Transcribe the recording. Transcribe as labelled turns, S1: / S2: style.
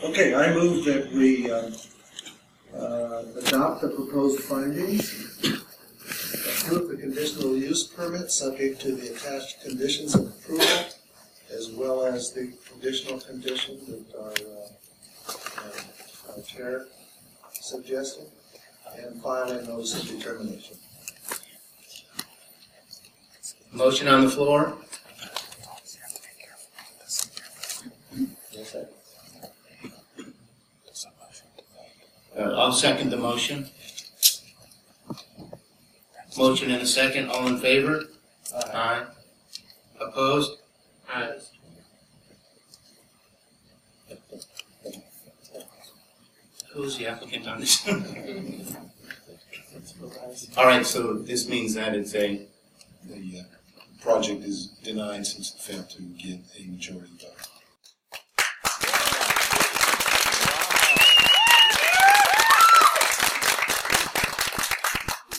S1: Okay, I move that we adopt the proposed findings, approve the conditional use permit subject to the attached conditions of approval, as well as the conditional condition that our chair suggested, and file a notice of determination.
S2: Motion on the floor. I'll second the motion. Motion and a second. All in favor? Aye. Opposed? Aye. Who's the applicant on this? All right, so this means that it's
S3: The project is denied since it failed to get a majority vote.